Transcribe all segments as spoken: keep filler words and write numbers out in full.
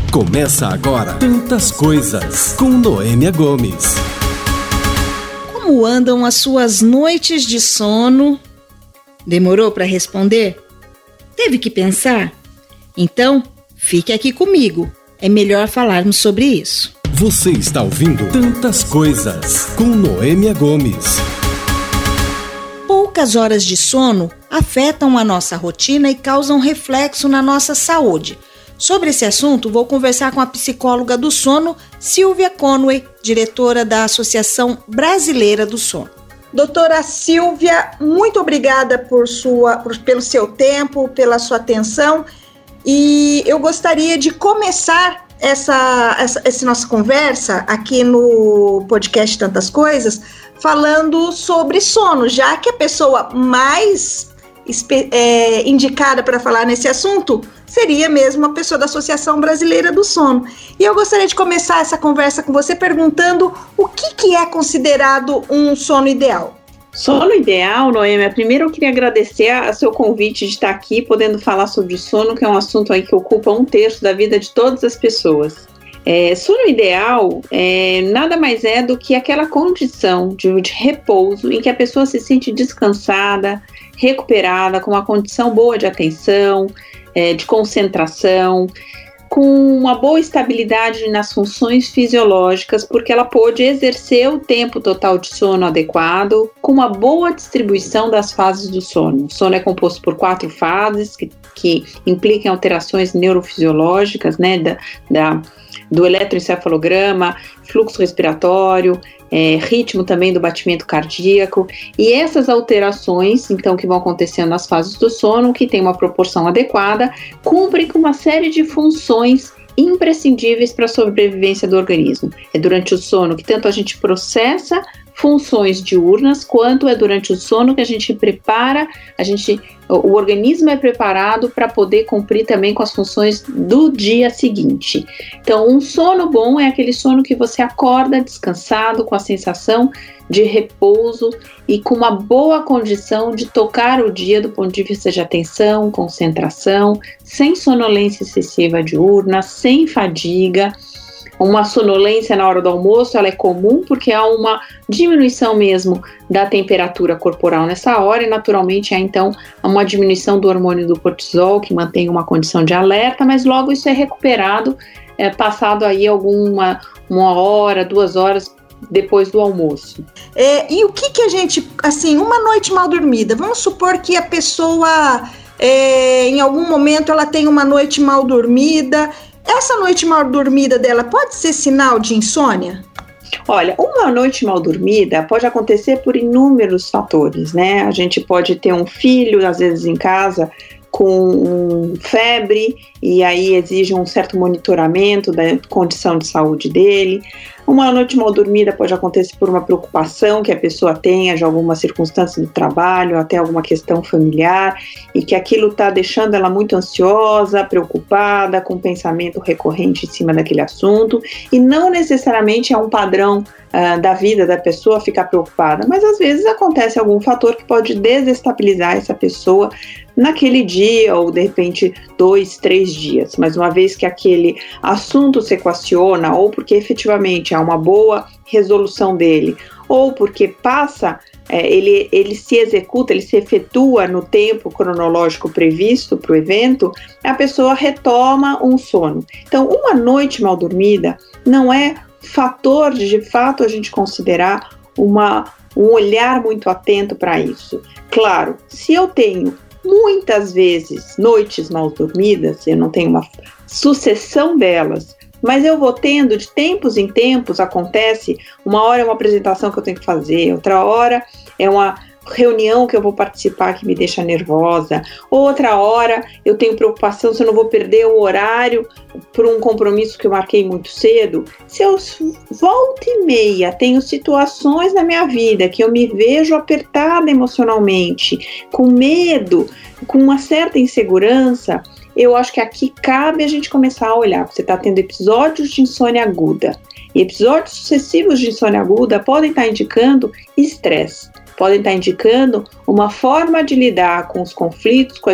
Começa agora Tantas Coisas, com Noêmia Gomes. Como andam as suas noites de sono? Demorou para responder? Teve que pensar? Então, fique aqui comigo. É melhor falarmos sobre isso. Você está ouvindo Tantas Coisas, com Noêmia Gomes. Poucas horas de sono afetam a nossa rotina e causam reflexo na nossa saúde. Sobre esse assunto, vou conversar com a psicóloga do sono, Silvia Conway, diretora da Associação Brasileira do Sono. Doutora Silvia, muito obrigada por sua, por, pelo seu tempo, pela sua atenção. E eu gostaria de começar essa, essa, essa nossa conversa aqui no podcast Tantas Coisas, falando sobre sono, já que a pessoa mais é, indicada para falar nesse assunto seria mesmo a pessoa da Associação Brasileira do Sono. E eu gostaria de começar essa conversa com você perguntando o que, que é considerado um sono ideal. Sono ideal, Noêmia, primeiro eu queria agradecer a seu convite de estar aqui podendo falar sobre sono, que é um assunto aí que ocupa um terço da vida de todas as pessoas. É, sono ideal é, nada mais é do que aquela condição de, de repouso em que a pessoa se sente descansada, recuperada, com uma condição boa de atenção, é, de concentração, com uma boa estabilidade nas funções fisiológicas, porque ela pôde exercer o tempo total de sono adequado, com uma boa distribuição das fases do sono. O sono é composto por quatro fases, que, que implicam alterações neurofisiológicas, né, da, da, do eletroencefalograma, fluxo respiratório, É, ritmo também do batimento cardíaco, e essas alterações, então, que vão acontecendo nas fases do sono, que tem uma proporção adequada, cumprem com uma série de funções imprescindíveis para a sobrevivência do organismo. É durante o sono que tanto a gente processa funções diurnas, quanto é durante o sono que a gente prepara, a gente, o organismo é preparado para poder cumprir também com as funções do dia seguinte. Então, um sono bom é aquele sono que você acorda descansado, com a sensação de repouso e com uma boa condição de tocar o dia do ponto de vista de atenção, concentração, sem sonolência excessiva diurna, sem fadiga. Uma sonolência na hora do almoço, ela é comum porque há uma diminuição mesmo da temperatura corporal nessa hora e naturalmente há então uma diminuição do hormônio do cortisol, que mantém uma condição de alerta, mas logo isso é recuperado, é, passado aí alguma uma hora, duas horas depois do almoço. É, e o que que a gente, assim, uma noite mal dormida, vamos supor que a pessoa, é, em algum momento ela tem uma noite mal dormida. Essa noite mal dormida dela pode ser sinal de insônia? Olha, uma noite mal dormida pode acontecer por inúmeros fatores, né? A gente pode ter um filho, às vezes em casa, com febre, e aí exige um certo monitoramento da condição de saúde dele. Uma noite mal dormida pode acontecer por uma preocupação que a pessoa tenha de alguma circunstância do trabalho, até alguma questão familiar, e que aquilo está deixando ela muito ansiosa, preocupada, com um pensamento recorrente em cima daquele assunto, e não necessariamente é um padrão uh, da vida da pessoa ficar preocupada, mas às vezes acontece algum fator que pode desestabilizar essa pessoa naquele dia, ou de repente dois, três dias, mas uma vez que aquele assunto se equaciona, ou porque efetivamente há uma boa resolução dele, ou porque passa, é, ele, ele se executa, ele se efetua no tempo cronológico previsto para o evento, a pessoa retoma um sono. Então, uma noite mal dormida não é fator de, de fato, a gente considerar uma, um olhar muito atento para isso. Claro, se eu tenho muitas vezes noites mal dormidas, eu não tenho uma sucessão delas, mas eu vou tendo de tempos em tempos, acontece, uma hora é uma apresentação que eu tenho que fazer, outra hora é uma reunião que eu vou participar que me deixa nervosa, outra hora eu tenho preocupação se eu não vou perder o horário por um compromisso que eu marquei muito cedo. Se eu volta e meia tenho situações na minha vida que eu me vejo apertada emocionalmente, com medo, com uma certa insegurança, eu acho que aqui cabe a gente começar a olhar. Você está tendo episódios de insônia aguda, e episódios sucessivos de insônia aguda podem estar indicando estresse, podem estar indicando uma forma de lidar com os conflitos, com as, com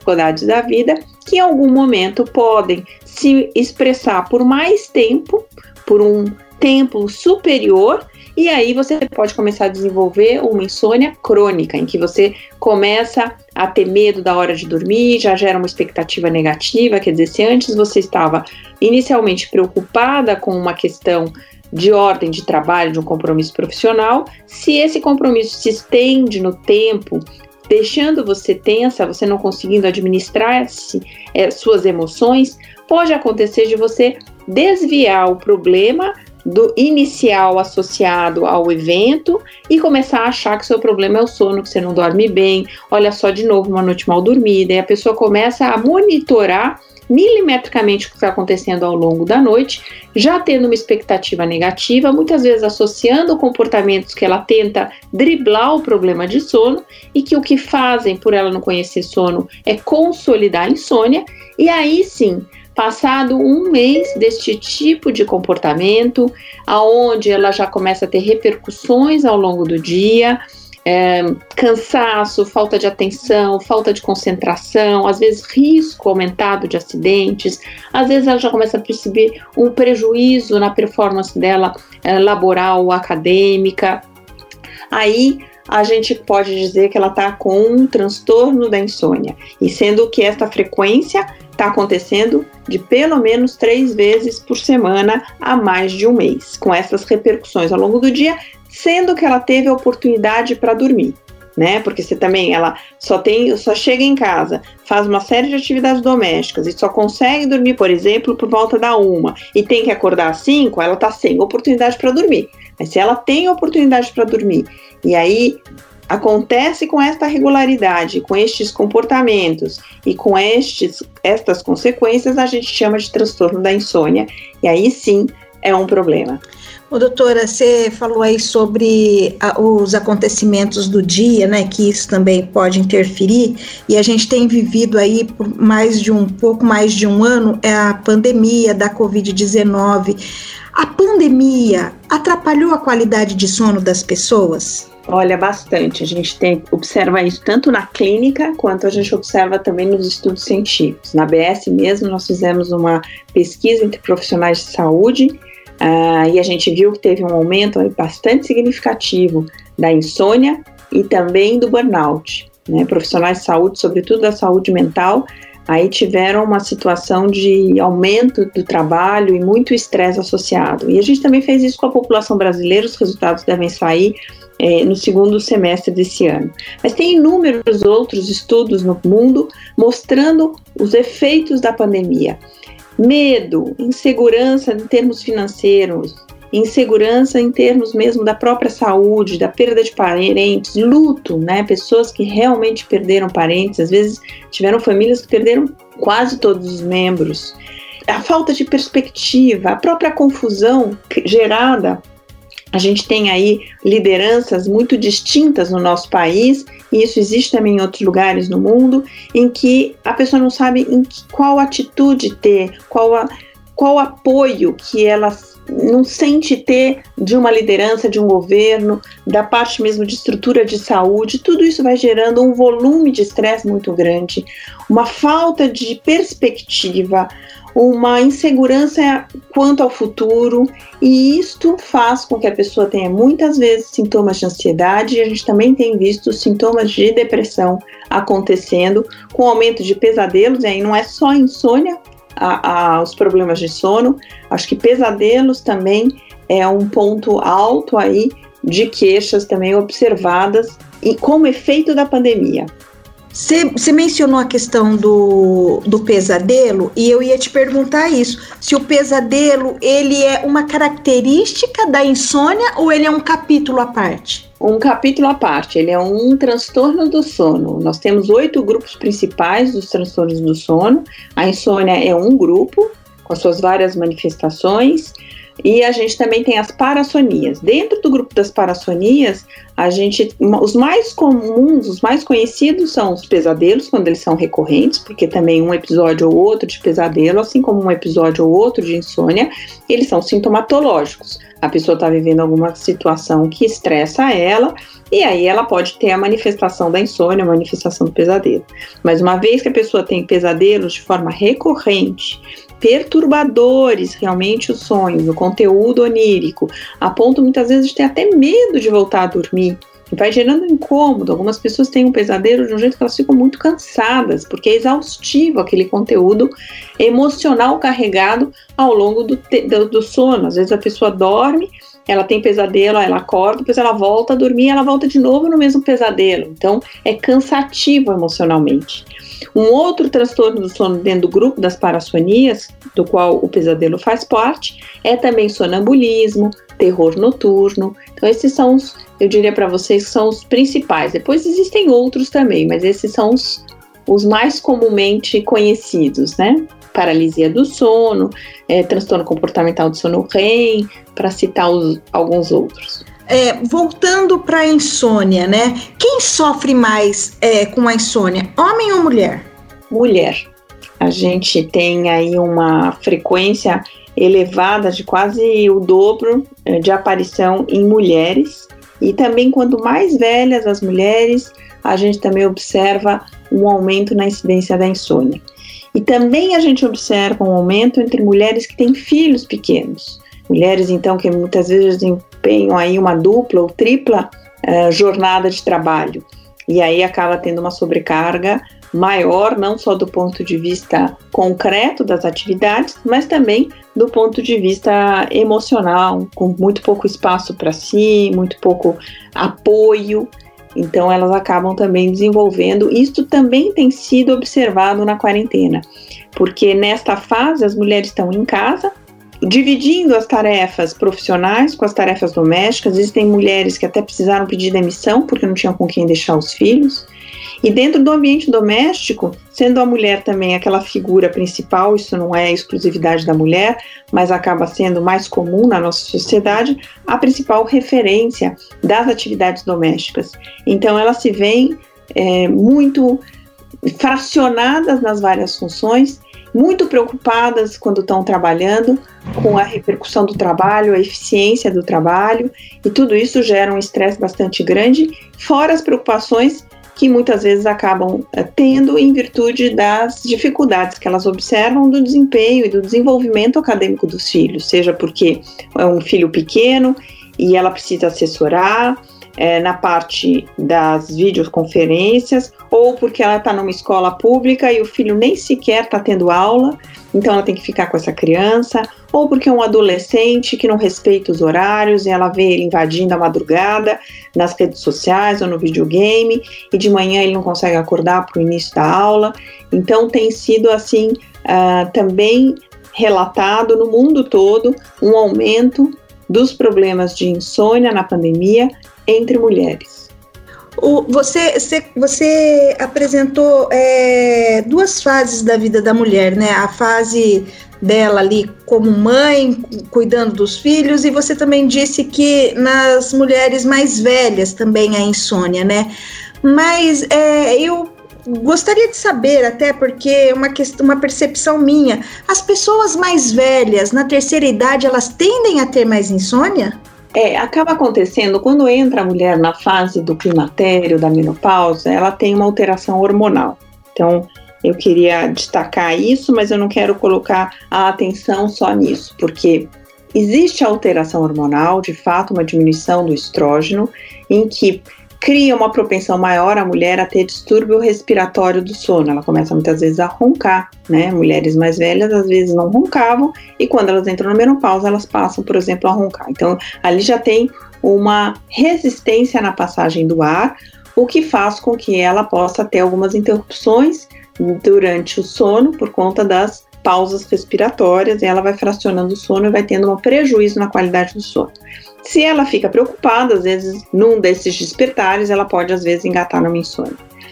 dificuldades da vida, que em algum momento podem se expressar por mais tempo, por um tempo superior, e aí você pode começar a desenvolver uma insônia crônica, em que você começa a ter medo da hora de dormir, já gera uma expectativa negativa, quer dizer, se antes você estava inicialmente preocupada com uma questão de ordem de trabalho, de um compromisso profissional, se esse compromisso se estende no tempo, deixando você tensa, você não conseguindo administrar-se, é, suas emoções, pode acontecer de você desviar o problema do inicial associado ao evento e começar a achar que seu problema é o sono, que você não dorme bem, olha só de novo uma noite mal dormida, e a pessoa começa a monitorar milimetricamente o que está acontecendo ao longo da noite, já tendo uma expectativa negativa, muitas vezes associando comportamentos que ela tenta driblar o problema de sono e que o que fazem por ela não conhecer sono é consolidar a insônia, e aí sim, passado um mês deste tipo de comportamento, aonde ela já começa a ter repercussões ao longo do dia, é, cansaço, falta de atenção, falta de concentração, às vezes risco aumentado de acidentes, às vezes ela já começa a perceber um prejuízo na performance dela é, laboral ou acadêmica. Aí a gente pode dizer que ela está com um transtorno da insônia, e sendo que esta frequência está acontecendo de pelo menos três vezes por semana há mais de um mês, com essas repercussões ao longo do dia, sendo que ela teve a oportunidade para dormir, né? Porque você também, ela só tem, só chega em casa, faz uma série de atividades domésticas e só consegue dormir, por exemplo, por volta da uma, e tem que acordar às cinco, ela está sem oportunidade para dormir. Mas se ela tem oportunidade para dormir, e aí acontece com esta regularidade, com estes comportamentos e com estes, estas consequências, a gente chama de transtorno da insônia, e aí sim é um problema. Ô, doutora, você falou aí sobre a, os acontecimentos do dia, né, que isso também pode interferir, e a gente tem vivido aí por mais de um pouco mais de um ano é a pandemia da covid dezenove. A pandemia atrapalhou a qualidade de sono das pessoas? Olha, bastante. A gente tem, observa isso tanto na clínica, quanto a gente observa também nos estudos científicos. Na B S mesmo, nós fizemos uma pesquisa entre profissionais de saúde, uh, e a gente viu que teve um aumento aí bastante significativo da insônia e também do burnout, né? Profissionais de saúde, sobretudo da saúde mental, aí tiveram uma situação de aumento do trabalho e muito estresse associado. E a gente também fez isso com a população brasileira, os resultados devem sair É, no segundo semestre desse ano. Mas tem inúmeros outros estudos no mundo mostrando os efeitos da pandemia. Medo, insegurança em termos financeiros, insegurança em termos mesmo da própria saúde, da perda de parentes, luto, né? Pessoas que realmente perderam parentes, às vezes tiveram famílias que perderam quase todos os membros. A falta de perspectiva, a própria confusão gerada. A gente tem aí lideranças muito distintas no nosso país, e isso existe também em outros lugares no mundo, em que a pessoa não sabe em que, qual atitude ter, qual, a, qual apoio que ela não sente ter de uma liderança, de um governo, da parte mesmo de estrutura de saúde. Tudo isso vai gerando um volume de estresse muito grande, uma falta de perspectiva, uma insegurança quanto ao futuro, e isto faz com que a pessoa tenha muitas vezes sintomas de ansiedade, e a gente também tem visto sintomas de depressão acontecendo, com aumento de pesadelos, e aí não é só insônia, a, a, os problemas de sono, acho que pesadelos também é um ponto alto aí de queixas também observadas e como efeito da pandemia. Você mencionou a questão do, do pesadelo, e eu ia te perguntar isso, se o pesadelo ele é uma característica da insônia ou ele é um capítulo à parte? Um capítulo à parte, ele é um transtorno do sono. Nós temos oito grupos principais dos transtornos do sono. A insônia é um grupo, com as suas várias manifestações. E a gente também tem as parassonias. Dentro do grupo das parassonias, a gente, os mais comuns, os mais conhecidos são os pesadelos, quando eles são recorrentes, porque também um episódio ou outro de pesadelo, assim como um episódio ou outro de insônia, eles são sintomatológicos. A pessoa está vivendo alguma situação que estressa ela, e aí ela pode ter a manifestação da insônia, a manifestação do pesadelo. Mas uma vez que a pessoa tem pesadelos de forma recorrente, perturbadores realmente os sonhos, o conteúdo onírico, a ponto muitas vezes de ter até medo de voltar a dormir, vai gerando incômodo. Algumas pessoas têm um pesadelo de um jeito que elas ficam muito cansadas, porque é exaustivo aquele conteúdo emocional carregado ao longo do, te- do, do sono. Às vezes a pessoa dorme, ela tem pesadelo, ela acorda, depois ela volta a dormir e ela volta de novo no mesmo pesadelo. Então é cansativo emocionalmente. Um outro transtorno do sono dentro do grupo das parassonias, do qual o pesadelo faz parte, é também sonambulismo, terror noturno. Então esses são os, eu diria para vocês, que são os principais. Depois existem outros também, mas esses são os, os mais comumente conhecidos, né? Paralisia do sono, é, transtorno comportamental do sono R E M, para citar os, alguns outros. É, voltando para a insônia, né? Quem sofre mais é, com a insônia, homem ou mulher? Mulher. A gente tem aí uma frequência elevada de quase o dobro de aparição em mulheres, e também quanto mais velhas as mulheres, a gente também observa um aumento na incidência da insônia. E também a gente observa um aumento entre mulheres que têm filhos pequenos. Mulheres, então, que muitas vezes desempenham aí uma dupla ou tripla uh, jornada de trabalho. E aí acaba tendo uma sobrecarga maior, não só do ponto de vista concreto das atividades, mas também do ponto de vista emocional, com muito pouco espaço para si, muito pouco apoio. Então elas acabam também desenvolvendo. Isto também tem sido observado na quarentena, porque nesta fase as mulheres estão em casa, dividindo as tarefas profissionais com as tarefas domésticas. Existem mulheres que até precisaram pedir demissão porque não tinham com quem deixar os filhos. E dentro do ambiente doméstico, sendo a mulher também aquela figura principal, isso não é exclusividade da mulher, mas acaba sendo mais comum na nossa sociedade, a principal referência das atividades domésticas. Então elas se veem é, muito fracionadas nas várias funções, muito preocupadas quando estão trabalhando com a repercussão do trabalho, a eficiência do trabalho, e tudo isso gera um estresse bastante grande, fora as preocupações que muitas vezes acabam tendo em virtude das dificuldades que elas observam do desempenho e do desenvolvimento acadêmico dos filhos, seja porque é um filho pequeno e ela precisa assessorar é, na parte das videoconferências, ou porque ela está numa escola pública e o filho nem sequer está tendo aula, então ela tem que ficar com essa criança, ou porque é um adolescente que não respeita os horários e ela vê ele invadindo a madrugada nas redes sociais ou no videogame, e de manhã ele não consegue acordar para o início da aula. Então tem sido assim uh, também relatado no mundo todo um aumento dos problemas de insônia na pandemia entre mulheres. O, você, você, você apresentou é, duas fases da vida da mulher, né? A fase dela ali como mãe, cuidando dos filhos, e você também disse que nas mulheres mais velhas também há insônia, né? Mas é, eu gostaria de saber, até porque é uma, questão, uma percepção minha, as pessoas mais velhas, na terceira idade, elas tendem a ter mais insônia? É, acaba acontecendo, quando entra a mulher na fase do climatério, da menopausa, ela tem uma alteração hormonal. Então, eu queria destacar isso, mas eu não quero colocar a atenção só nisso, porque existe a alteração hormonal, de fato, uma diminuição do estrógeno, em que cria uma propensão maior a mulher a ter distúrbio respiratório do sono. Ela começa muitas vezes a roncar, né? Mulheres mais velhas às vezes não roncavam, e quando elas entram na menopausa, elas passam, por exemplo, a roncar. Então, ali já tem uma resistência na passagem do ar, o que faz com que ela possa ter algumas interrupções durante o sono por conta das pausas respiratórias, e ela vai fracionando o sono e vai tendo um prejuízo na qualidade do sono. Se ela fica preocupada, às vezes, num desses despertares, ela pode, às vezes, engatar numa insônia.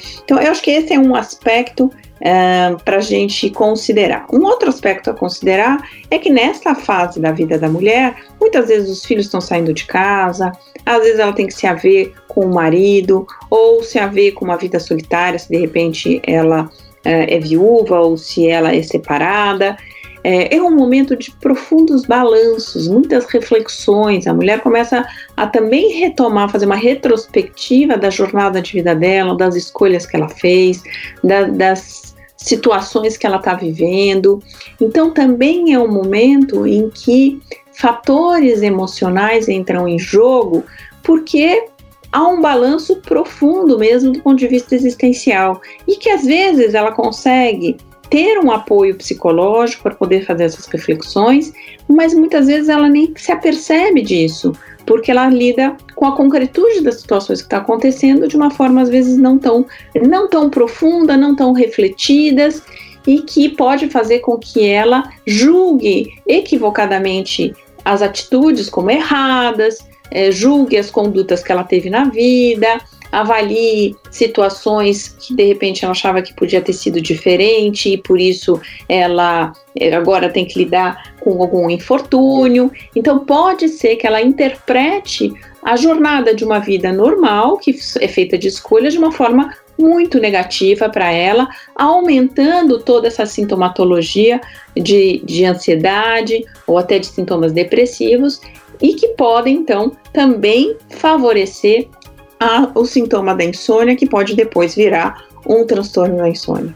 Então, eu acho que esse é um aspecto Uh, para a gente considerar. Um outro aspecto a considerar é que nessa fase da vida da mulher, muitas vezes os filhos estão saindo de casa, às vezes ela tem que se haver com o marido, ou se haver com uma vida solitária, se de repente ela uh, é viúva ou se ela é separada. É, é um momento de profundos balanços, muitas reflexões. A mulher começa a também retomar, fazer uma retrospectiva da jornada de vida dela, das escolhas que ela fez, da, das situações que ela está vivendo. Então também é um momento em que fatores emocionais entram em jogo, porque há um balanço profundo mesmo do ponto de vista existencial, e que às vezes ela consegue ter um apoio psicológico para poder fazer essas reflexões, mas muitas vezes ela nem se apercebe disso, porque ela lida com a concretude das situações que estão acontecendo de uma forma às vezes não tão, não tão profunda, não tão refletidas, e que pode fazer com que ela julgue equivocadamente as atitudes como erradas, é, julgue as condutas que ela teve na vida, avalie situações que de repente ela achava que podia ter sido diferente e por isso ela agora tem que lidar com algum infortúnio. Então pode ser que ela interprete a jornada de uma vida normal, que é feita de escolhas, de uma forma muito negativa para ela, aumentando toda essa sintomatologia de, de ansiedade ou até de sintomas depressivos, e que podem então também favorecer a, o sintoma da insônia, que pode depois virar um transtorno da insônia.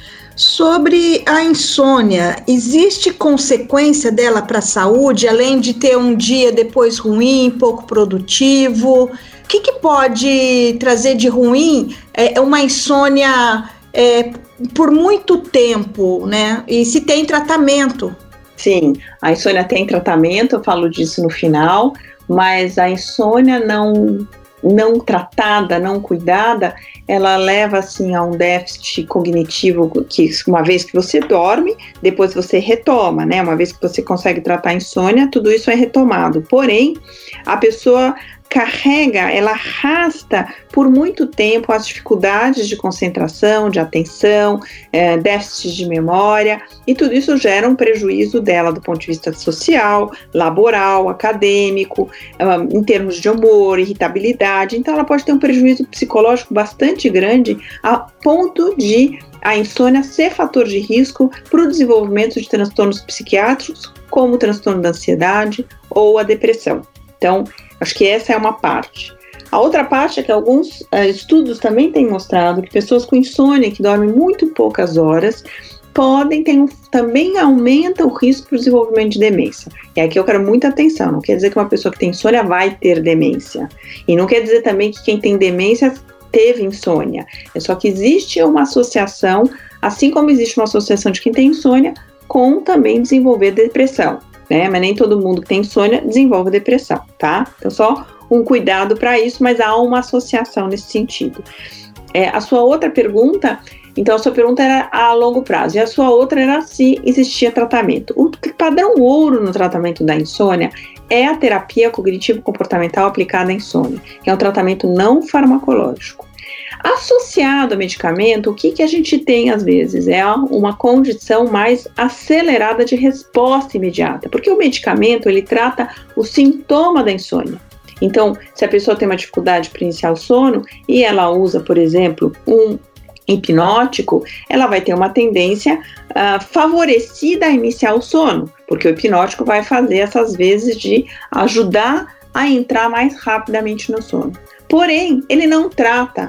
Sobre a insônia, existe consequência dela para a saúde, além de ter um dia depois ruim, pouco produtivo? O que, que pode trazer de ruim é, uma insônia é, por muito tempo, né? E se tem tratamento? Sim, a insônia tem tratamento, eu falo disso no final, mas a insônia não... não tratada, não cuidada, ela leva assim a um déficit cognitivo que uma vez que você dorme, depois você retoma, né? Uma vez que você consegue tratar a insônia, tudo isso é retomado. Porém, a pessoa carrega, ela arrasta por muito tempo as dificuldades de concentração, de atenção, é, déficits de memória, e tudo isso gera um prejuízo dela do ponto de vista social, laboral, acadêmico, um, em termos de humor, irritabilidade. Então ela pode ter um prejuízo psicológico bastante grande, a ponto de a insônia ser fator de risco para o desenvolvimento de transtornos psiquiátricos, como o transtorno da ansiedade ou a depressão. Então, acho que essa é uma parte. A outra parte é que alguns uh, estudos também têm mostrado que pessoas com insônia, que dormem muito poucas horas, podem ter um, também aumenta o risco para o desenvolvimento de demência. E aqui eu quero muita atenção, não quer dizer que uma pessoa que tem insônia vai ter demência. E não quer dizer também que quem tem demência teve insônia. É só que existe uma associação, assim como existe uma associação de quem tem insônia, com também desenvolver depressão. Né? Mas nem todo mundo que tem insônia desenvolve depressão, tá? Então só um cuidado para isso, mas há uma associação nesse sentido. É, a sua outra pergunta, então a sua pergunta era a longo prazo, e a sua outra era se existia tratamento. O padrão ouro no tratamento da insônia é a terapia cognitivo-comportamental aplicada à insônia, que é um tratamento não farmacológico. Associado ao medicamento, o que, que a gente tem às vezes? É uma condição mais acelerada de resposta imediata, porque o medicamento ele trata o sintoma da insônia. Então, se a pessoa tem uma dificuldade para iniciar o sono e ela usa, por exemplo, um hipnótico, ela vai ter uma tendência uh, favorecida a iniciar o sono, porque o hipnótico vai fazer essas vezes de ajudar a entrar mais rapidamente no sono. Porém, ele não trata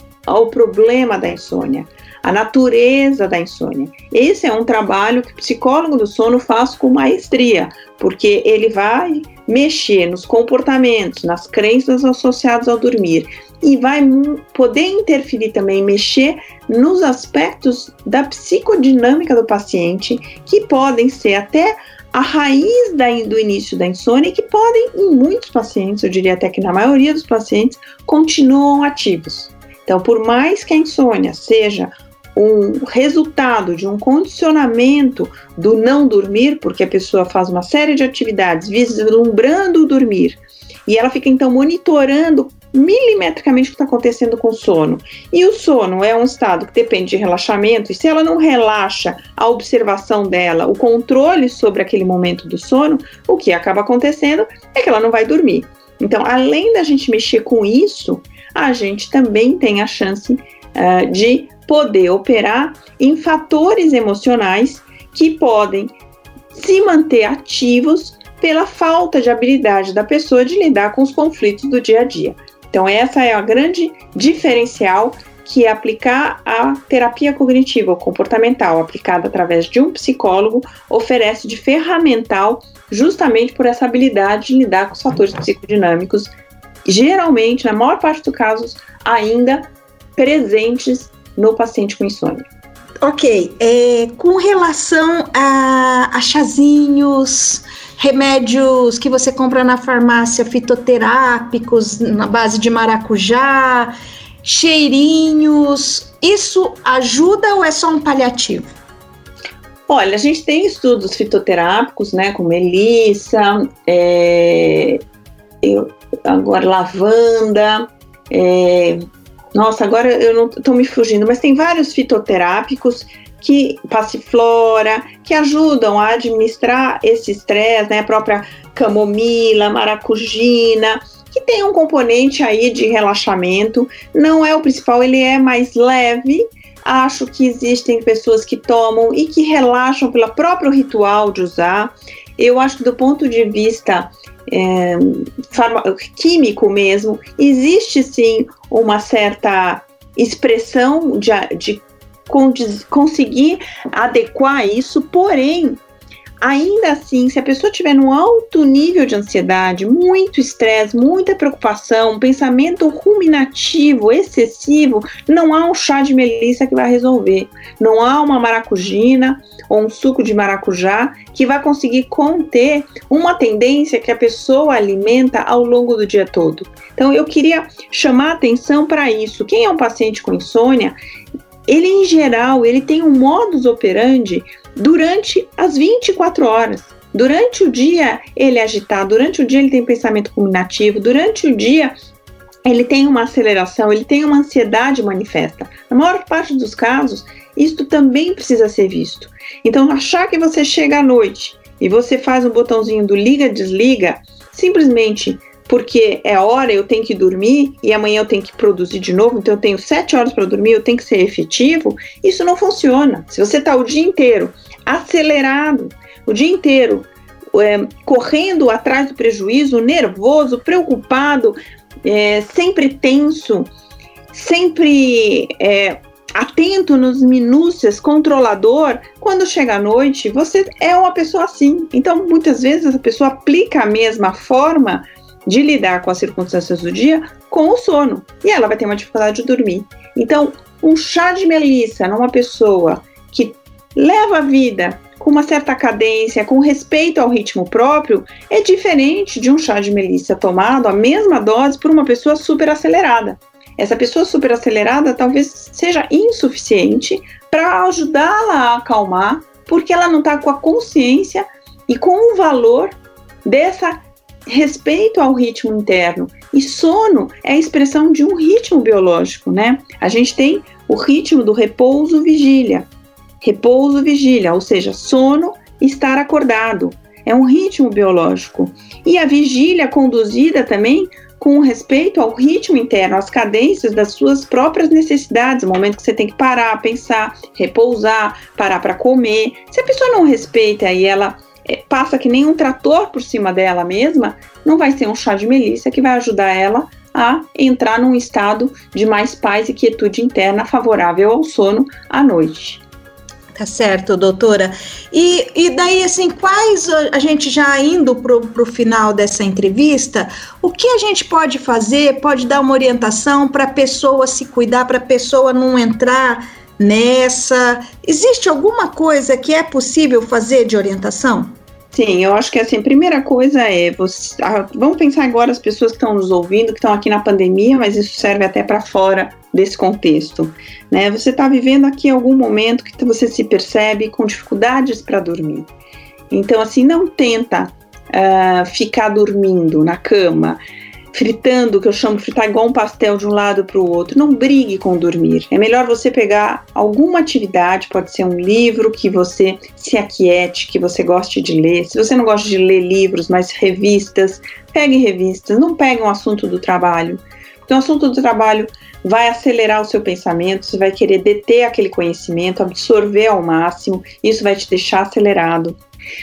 o problema da insônia, a natureza da insônia. Esse é um trabalho que o psicólogo do sono faz com maestria, porque ele vai mexer nos comportamentos, nas crenças associadas ao dormir, e vai poder interferir também, mexer nos aspectos da psicodinâmica do paciente, que podem ser até a raiz da, do início da insônia, e que podem, em muitos pacientes, eu diria até que na maioria dos pacientes, continuam ativos. Então, por mais que a insônia seja um resultado de um condicionamento do não dormir, porque a pessoa faz uma série de atividades vislumbrando o dormir, e ela fica então monitorando milimetricamente o que está acontecendo com o sono. E o sono é um estado que depende de relaxamento, e se ela não relaxa a observação dela, o controle sobre aquele momento do sono, o que acaba acontecendo é que ela não vai dormir. Então, além da gente mexer com isso, a gente também tem a chance uh, de poder operar em fatores emocionais que podem se manter ativos pela falta de habilidade da pessoa de lidar com os conflitos do dia a dia. Então, essa é a grande diferencial que é aplicar a terapia cognitiva ou comportamental, aplicada através de um psicólogo, oferece de ferramental, justamente por essa habilidade de lidar com os fatores psicodinâmicos, geralmente, na maior parte dos casos, ainda presentes no paciente com insônia. Ok, é, com relação a, a chazinhos, remédios que você compra na farmácia, fitoterápicos, na base de maracujá, cheirinhos, isso ajuda ou é só um paliativo? Olha, a gente tem estudos fitoterápicos, né, com melissa, é, eu, agora lavanda, é, nossa, agora eu não estou me fugindo, mas tem vários fitoterápicos, que passiflora, que ajudam a administrar esse estresse, né, a própria camomila, maracujina, que tem um componente aí de relaxamento, não é o principal, ele é mais leve. Acho que existem pessoas que tomam e que relaxam pelo próprio ritual de usar. Eu acho que do ponto de vista é, farma- químico mesmo, existe sim uma certa expressão de, de conseguir adequar isso, porém, ainda assim, se a pessoa tiver num alto nível de ansiedade, muito estresse, muita preocupação, um pensamento ruminativo excessivo, não há um chá de melissa que vai resolver, não há uma maracujina ou um suco de maracujá que vai conseguir conter uma tendência que a pessoa alimenta ao longo do dia todo. Então, eu queria chamar a atenção para isso. Quem é um paciente com insônia, ele, em geral, ele tem um modus operandi durante as vinte e quatro horas. Durante o dia, ele é agitado, durante o dia ele tem pensamento ruminativo, durante o dia ele tem uma aceleração, ele tem uma ansiedade manifesta. Na maior parte dos casos, isto também precisa ser visto. Então, achar que você chega à noite e você faz um botãozinho do liga-desliga, simplesmente porque é hora, eu tenho que dormir e amanhã eu tenho que produzir de novo, então eu tenho sete horas para dormir, eu tenho que ser efetivo, isso não funciona. Se você está o dia inteiro acelerado, o dia inteiro é, correndo atrás do prejuízo, nervoso, preocupado, é, sempre tenso, sempre é, atento nos minúcias, controlador, quando chega à noite, você é uma pessoa assim. Então, muitas vezes, a pessoa aplica a mesma forma de lidar com as circunstâncias do dia com o sono, e ela vai ter uma dificuldade de dormir. Então, um chá de melissa numa pessoa que leva a vida com uma certa cadência, com respeito ao ritmo próprio, é diferente de um chá de melissa tomado a mesma dose por uma pessoa super acelerada. Essa pessoa super acelerada talvez seja insuficiente para ajudá-la a acalmar, porque ela não está com a consciência e com o valor dessa respeito ao ritmo interno. E sono é a expressão de um ritmo biológico, né? A gente tem o ritmo do repouso-vigília. Repouso-vigília, ou seja, sono, estar acordado. É um ritmo biológico. E a vigília conduzida também com respeito ao ritmo interno, às cadências das suas próprias necessidades, o momento que você tem que parar, pensar, repousar, parar para comer. Se a pessoa não respeita e ela é, passa que nem um trator por cima dela mesma, não vai ser um chá de melissa que vai ajudar ela a entrar num estado de mais paz e quietude interna favorável ao sono à noite. Tá certo, doutora. E, e daí, assim, quais, a gente já indo pro, pro final dessa entrevista, o que a gente pode fazer, pode dar uma orientação para a pessoa se cuidar, para a pessoa não entrar nessa? Existe alguma coisa que é possível fazer de orientação? Sim, eu acho que assim, a primeira coisa é, você, ah, vamos pensar agora as pessoas que estão nos ouvindo, que estão aqui na pandemia, mas isso serve até para fora desse contexto, né? Você está vivendo aqui algum momento que você se percebe com dificuldades para dormir. Então, assim, não tenta uh, ficar dormindo na cama fritando, que eu chamo de fritar igual um pastel de um lado para o outro. Não brigue com dormir. É melhor você pegar alguma atividade, pode ser um livro que você se aquiete, que você goste de ler. Se você não gosta de ler livros, mas revistas, pegue revistas, não pegue um assunto do trabalho. Porque o assunto do trabalho vai acelerar o seu pensamento, você vai querer deter aquele conhecimento, absorver ao máximo, isso vai te deixar acelerado.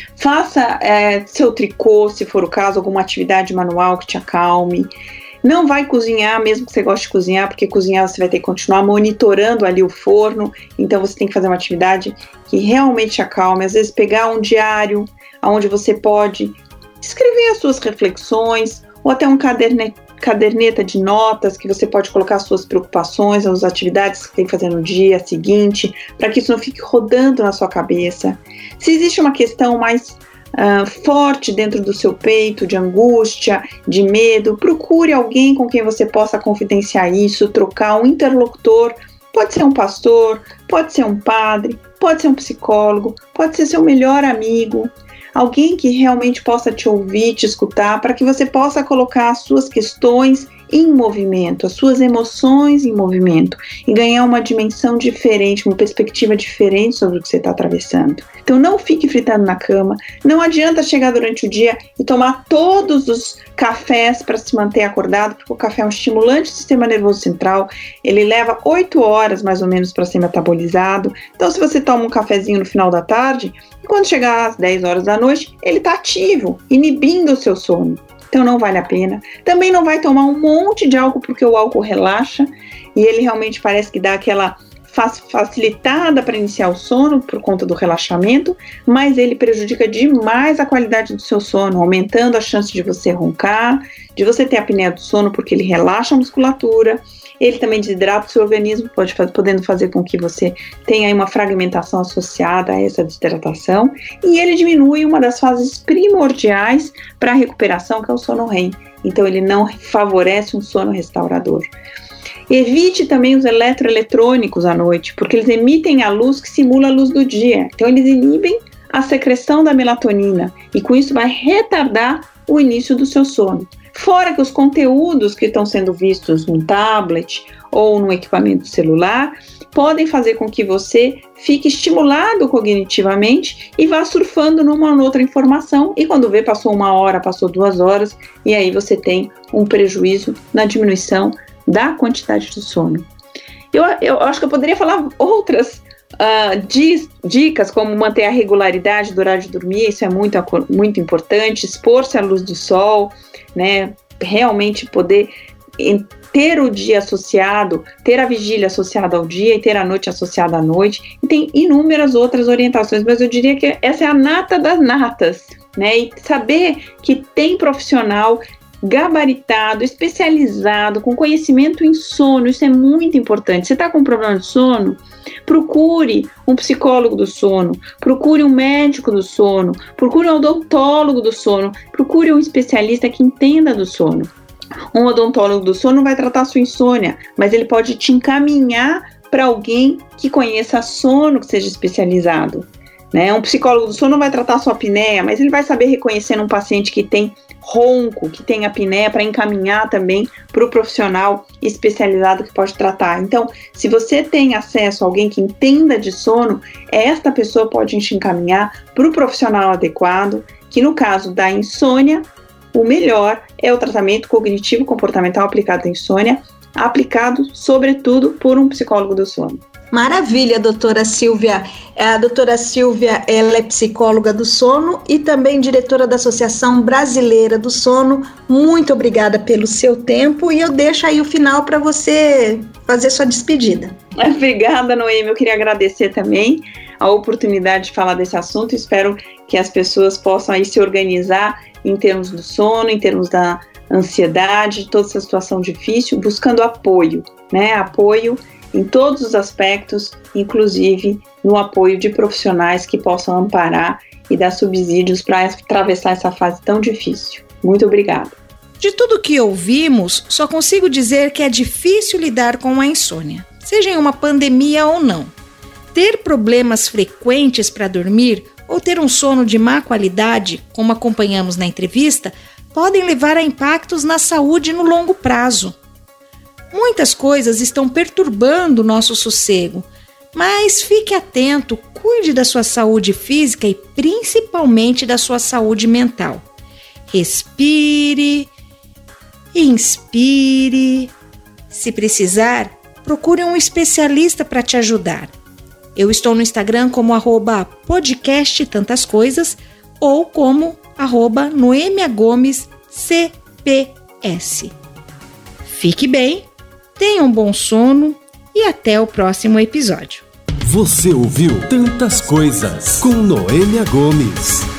Faça é, seu tricô, se for o caso, alguma atividade manual que te acalme. Não vai cozinhar, mesmo que você goste de cozinhar, porque cozinhar você vai ter que continuar monitorando ali o forno, então você tem que fazer uma atividade que realmente te acalme. Às vezes pegar um diário, onde você pode escrever as suas reflexões, ou até um caderne, caderneta de notas, que você pode colocar as suas preocupações, as atividades que tem que fazer no dia seguinte, para que isso não fique rodando na sua cabeça. Se existe uma questão mais uh, forte dentro do seu peito, de angústia, de medo, procure alguém com quem você possa confidenciar isso, trocar um interlocutor. Pode ser um pastor, pode ser um padre, pode ser um psicólogo, pode ser seu melhor amigo. Alguém que realmente possa te ouvir, te escutar, para que você possa colocar as suas questões em movimento, as suas emoções em movimento e ganhar uma dimensão diferente, uma perspectiva diferente sobre o que você está atravessando. Então não fique fritando na cama, não adianta chegar durante o dia e tomar todos os cafés para se manter acordado, porque o café é um estimulante do sistema nervoso central, ele leva oito horas mais ou menos para ser metabolizado. Então se você toma um cafezinho no final da tarde, quando chegar às dez horas da noite, ele está ativo, inibindo o seu sono. Então não vale a pena. Também não vai tomar um monte de álcool, porque o álcool relaxa e ele realmente parece que dá aquela facilitada para iniciar o sono por conta do relaxamento, mas ele prejudica demais a qualidade do seu sono, aumentando a chance de você roncar, de você ter apneia do sono, porque ele relaxa a musculatura. Ele também desidrata o seu organismo, pode, podendo fazer com que você tenha aí uma fragmentação associada a essa desidratação. E ele diminui uma das fases primordiais para a recuperação, que é o sono R E M. Então ele não favorece um sono restaurador. Evite também os eletroeletrônicos à noite, porque eles emitem a luz que simula a luz do dia. Então eles inibem a secreção da melatonina e com isso vai retardar o início do seu sono. Fora que os conteúdos que estão sendo vistos no tablet ou no equipamento celular podem fazer com que você fique estimulado cognitivamente e vá surfando numa ou outra informação e quando vê passou uma hora, passou duas horas e aí você tem um prejuízo na diminuição da quantidade de sono. Eu, eu acho que eu poderia falar outras uh, dicas, como manter a regularidade do horário de dormir, isso é muito, muito importante, expor-se à luz do sol, né, realmente poder ter o dia associado, ter a vigília associada ao dia e ter a noite associada à noite, e tem inúmeras outras orientações, mas eu diria que essa é a nata das natas, né, e saber que tem profissional gabaritado, especializado, com conhecimento em sono, isso é muito importante. Você está com um problema de sono? Procure um psicólogo do sono, procure um médico do sono, procure um odontólogo do sono, procure um especialista que entenda do sono. Um odontólogo do sono vai tratar a sua insônia, mas ele pode te encaminhar para alguém que conheça sono, que seja especializado. Né? Um psicólogo do sono vai tratar a sua apneia, mas ele vai saber reconhecer num paciente que tem ronco, que tem apneia, para encaminhar também para o profissional especializado que pode tratar. Então, se você tem acesso a alguém que entenda de sono, esta pessoa pode te encaminhar para o profissional adequado, que no caso da insônia, o melhor é o tratamento cognitivo comportamental aplicado à insônia, aplicado sobretudo por um psicólogo do sono. Maravilha, doutora Silvia. A doutora Silvia, ela é psicóloga do sono e também diretora da Associação Brasileira do Sono. Muito obrigada pelo seu tempo e eu deixo aí o final para você fazer sua despedida. Obrigada, Noemi. Eu queria agradecer também a oportunidade de falar desse assunto. Espero que as pessoas possam aí se organizar em termos do sono, em termos da ansiedade, toda essa situação difícil, buscando apoio, né? Apoio em todos os aspectos, inclusive no apoio de profissionais que possam amparar e dar subsídios para atravessar essa fase tão difícil. Muito obrigada. De tudo que ouvimos, só consigo dizer que é difícil lidar com a insônia, seja em uma pandemia ou não. Ter problemas frequentes para dormir ou ter um sono de má qualidade, como acompanhamos na entrevista, podem levar a impactos na saúde no longo prazo. Muitas coisas estão perturbando o nosso sossego, mas fique atento, cuide da sua saúde física e principalmente da sua saúde mental. Respire, inspire. Se precisar, procure um especialista para te ajudar. Eu estou no Instagram como arroba podcast tantas coisas ou como arroba Noêmia Gomes C P S. Fique bem, tenha um bom sono e até o próximo episódio. Você ouviu Tantas Coisas com Noêmia Gomes.